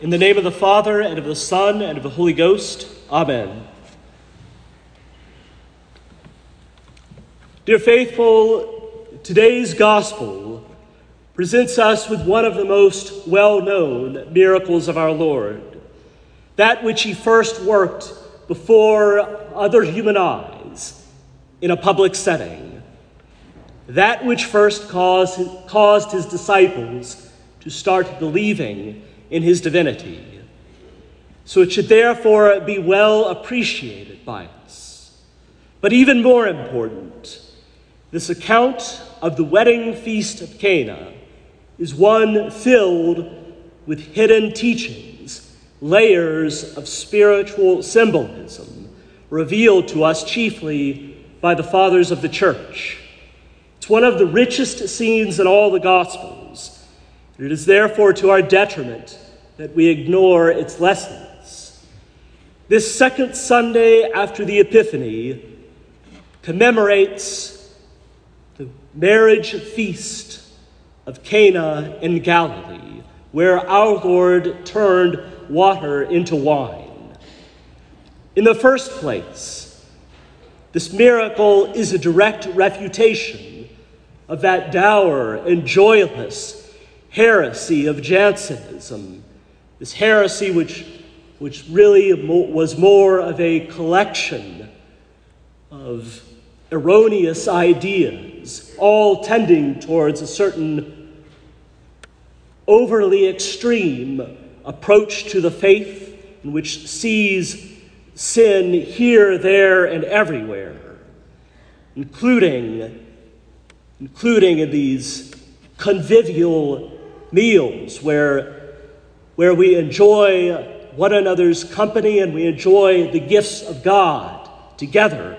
In the name of the Father, and of the Son, and of the Holy Ghost. Amen. Dear faithful, today's gospel presents us with one of the most well-known miracles of our Lord, that which he first worked before other human eyes in a public setting, that which first caused his disciples to start believing in his divinity. So it should therefore be well appreciated by us. But even more important, this account of the wedding feast of Cana is one filled with hidden teachings, layers of spiritual symbolism revealed to us chiefly by the fathers of the church. It's one of the richest scenes in all the Gospels. It is therefore to our detriment that we ignore its lessons. This second Sunday after the Epiphany commemorates the marriage feast of Cana in Galilee, where our Lord turned water into wine. In the first place, this miracle is a direct refutation of that dour and joyless heresy of Jansenism, this heresy which really was more of a collection of erroneous ideas, all tending towards a certain overly extreme approach to the faith, in which sees sin here, there, and everywhere, including in these convivial meals where we enjoy one another's company and we enjoy the gifts of God together.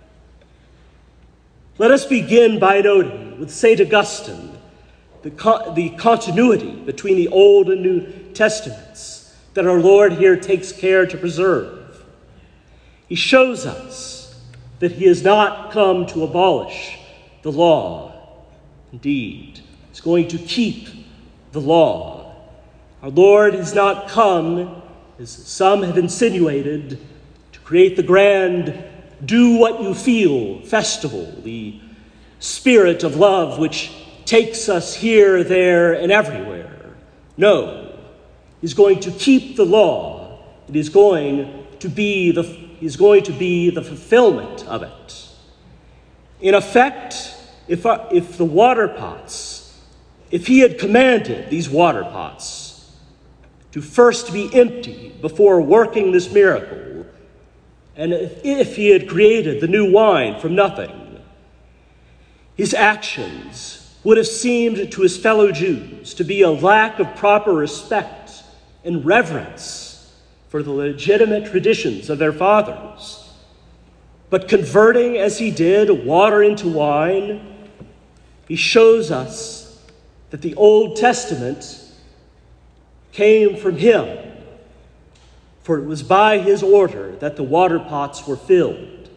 Let us begin by noting with St. Augustine the continuity between the Old and New Testaments that our Lord here takes care to preserve. He shows us that he has not come to abolish the law. Indeed, he's going to keep the law. Our Lord has not come, as some have insinuated, to create the grand do what you feel festival, the spirit of love which takes us here, there, and everywhere. No, he's going to keep the law. It is going to be the fulfillment of it. In effect, if the water pots, if he had commanded these water pots to first be empty before working this miracle, and if he had created the new wine from nothing, his actions would have seemed to his fellow Jews to be a lack of proper respect and reverence for the legitimate traditions of their fathers. But converting, as he did, water into wine, he shows us that the Old Testament came from him, for it was by his order that the water pots were filled.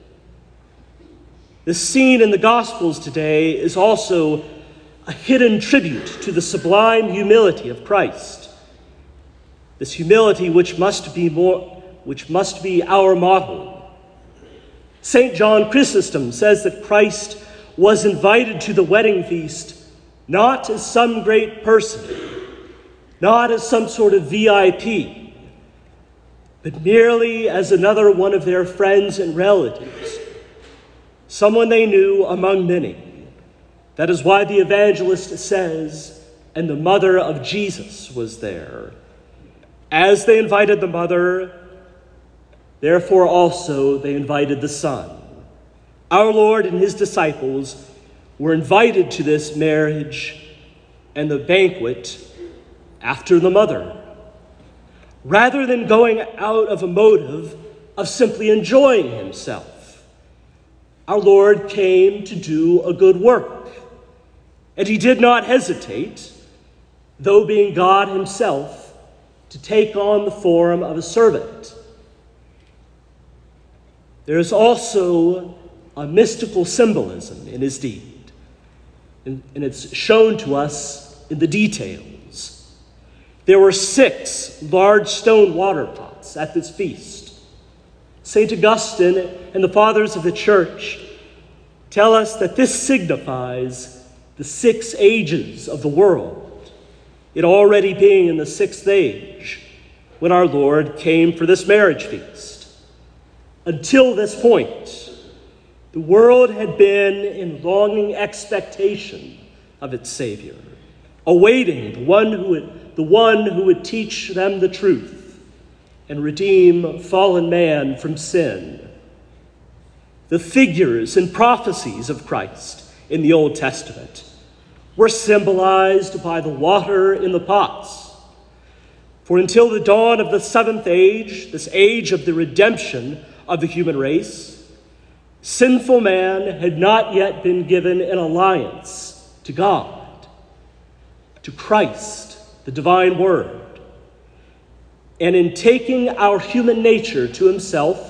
This scene in the Gospels today is also a hidden tribute to the sublime humility of Christ. This humility which must be our model. St. John Chrysostom says that Christ was invited to the wedding feast not as some great person, not as some sort of VIP, but merely as another one of their friends and relatives, someone they knew among many. That is why the evangelist says, and the mother of Jesus was there. As they invited the mother, therefore also they invited the Son. Our Lord and his disciples were invited to this marriage and the banquet after the mother, rather than going out of a motive of simply enjoying himself. Our Lord came to do a good work, and he did not hesitate, though being God himself, to take on the form of a servant. There is also a mystical symbolism in his deed, and it's shown to us in the details. There were 6 large stone water pots at this feast. St. Augustine and the fathers of the church tell us that this signifies the 6 ages of the world, it already being in the 6th age when our Lord came for this marriage feast. Until this point, the world had been in longing expectation of its Savior, awaiting the one who would teach them the truth and redeem fallen man from sin. The figures and prophecies of Christ in the Old Testament were symbolized by the water in the pots. For until the dawn of the 7th age, this age of the redemption of the human race, sinful man had not yet been given an alliance to God, to Christ, the divine Word. And in taking our human nature to himself,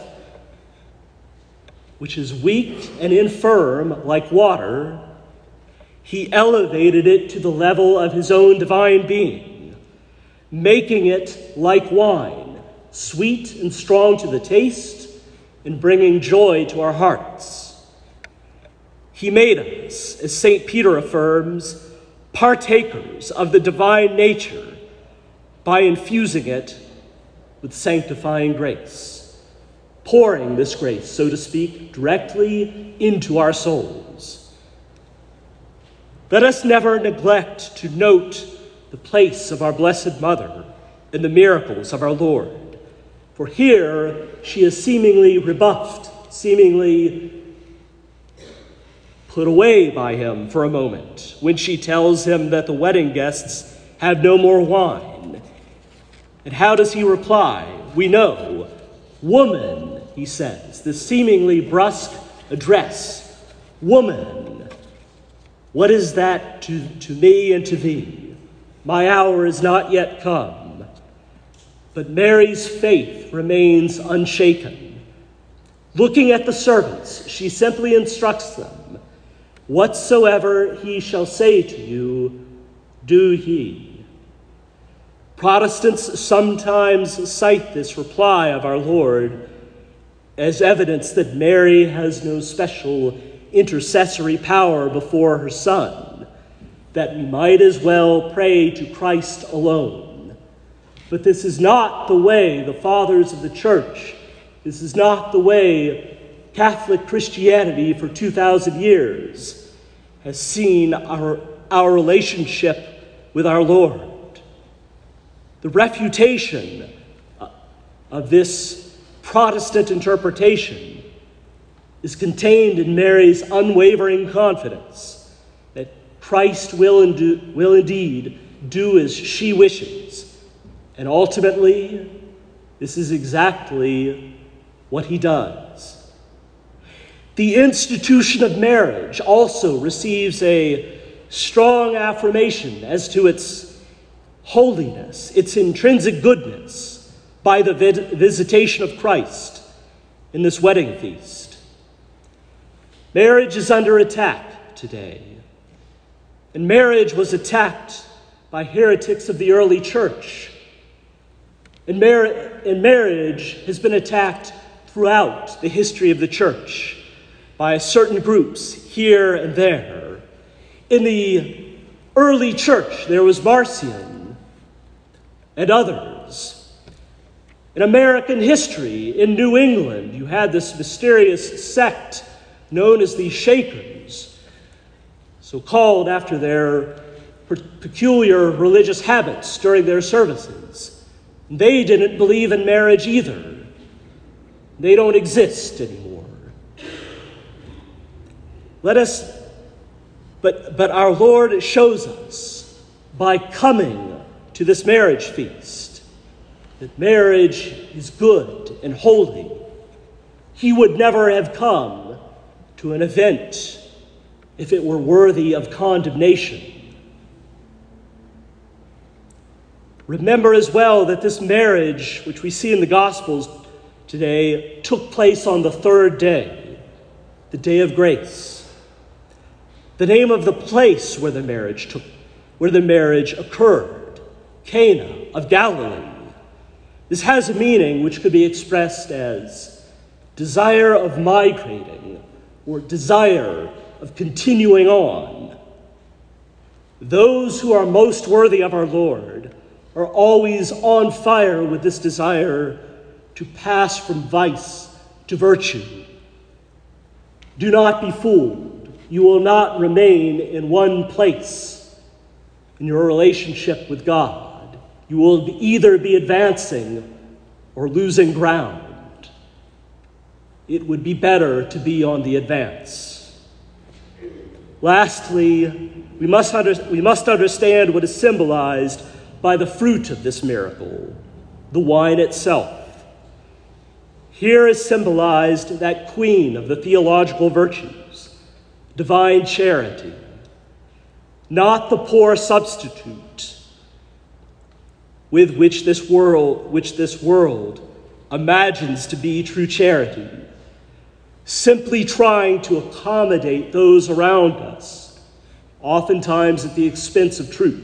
which is weak and infirm like water, he elevated it to the level of his own divine being, making it like wine, sweet and strong to the taste, and bringing joy to our hearts. He made us, as St. Peter affirms, partakers of the divine nature by infusing it with sanctifying grace, pouring this grace, so to speak, directly into our souls. Let us never neglect to note the place of our Blessed Mother in the miracles of our Lord, for here she is seemingly rebuffed, seemingly put away by him for a moment when she tells him that the wedding guests have no more wine. And how does he reply? We know. Woman, he says, this seemingly brusque address. Woman, what is that to me and to thee? My hour is not yet come. But Mary's faith remains unshaken. Looking at the servants, she simply instructs them, whatsoever he shall say to you, do ye. Protestants sometimes cite this reply of our Lord as evidence that Mary has no special intercessory power before her Son, that we might as well pray to Christ alone. But this is not the way the fathers of the church, this is not the way Catholic Christianity for 2,000 years has seen our relationship with our Lord. The refutation of this Protestant interpretation is contained in Mary's unwavering confidence that Christ will indeed do as she wishes. And ultimately, this is exactly what he does. The institution of marriage also receives a strong affirmation as to its holiness, its intrinsic goodness, by the visitation of Christ in this wedding feast. Marriage is under attack today, and marriage was attacked by heretics of the early church. And marriage has been attacked throughout the history of the church by certain groups here and there. In the early church, there was Marcion and others. In American history, in New England, you had this mysterious sect known as the Shakers, so called after their peculiar religious habits during their services. They didn't believe in marriage either. They don't exist anymore. But our Lord shows us by coming to this marriage feast that marriage is good and holy. He would never have come to an event if it were worthy of condemnation. Remember as well that this marriage, which we see in the Gospels today, took place on the 3rd day, the day of grace. The name of the place where the marriage occurred Cana of Galilee. This has a meaning which could be expressed as desire of migrating or desire of continuing on. Those who are most worthy of our Lord are always on fire with this desire to pass from vice to virtue. Do not be fooled. You will not remain in one place in your relationship with God. You will either be advancing or losing ground. It would be better to be on the advance. Lastly, we must understand what is symbolized by the fruit of this miracle, the wine itself. Here is symbolized that queen of the theological virtues, divine charity, not the poor substitute with which this world imagines to be true charity, simply trying to accommodate those around us, oftentimes at the expense of truth.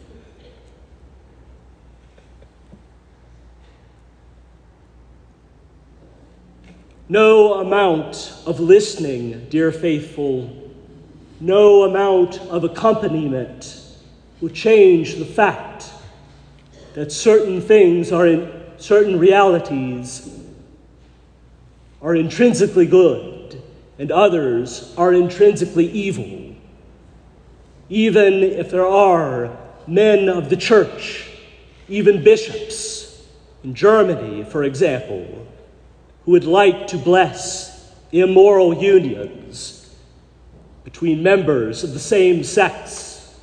No amount of listening, dear faithful, no amount of accompaniment will change the fact that certain realities are intrinsically good and others are intrinsically evil. Even if there are men of the church, even bishops in Germany, for example, who would like to bless immoral unions between members of the same sex.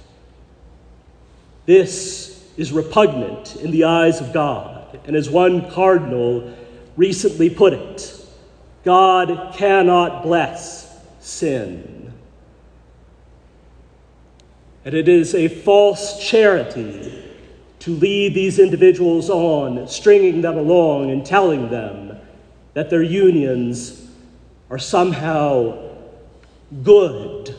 This is repugnant in the eyes of God, and as one cardinal recently put it, God cannot bless sin. And it is a false charity to lead these individuals on, stringing them along and telling them that their unions are somehow good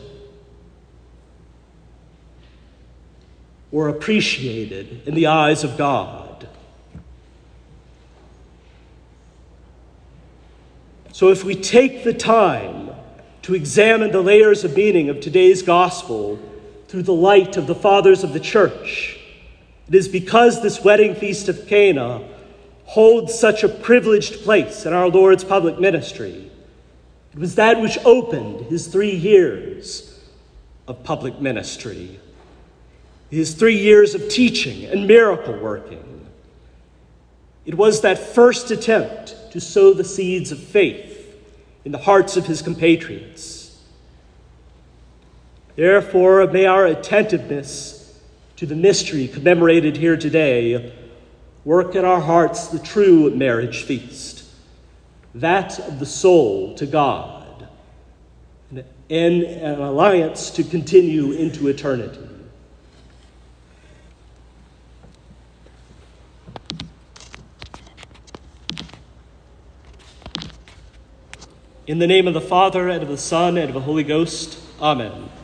or appreciated in the eyes of God. So if we take the time to examine the layers of meaning of today's gospel through the light of the fathers of the church, it is because this wedding feast of Cana holds such a privileged place in our Lord's public ministry. It was that which opened his 3 years of public ministry, his 3 years of teaching and miracle working. It was that first attempt to sow the seeds of faith in the hearts of his compatriots. Therefore, may our attentiveness to the mystery commemorated here today work in our hearts the true marriage feast, that of the soul to God, and an alliance to continue into eternity. In the name of the Father, and of the Son, and of the Holy Ghost, amen.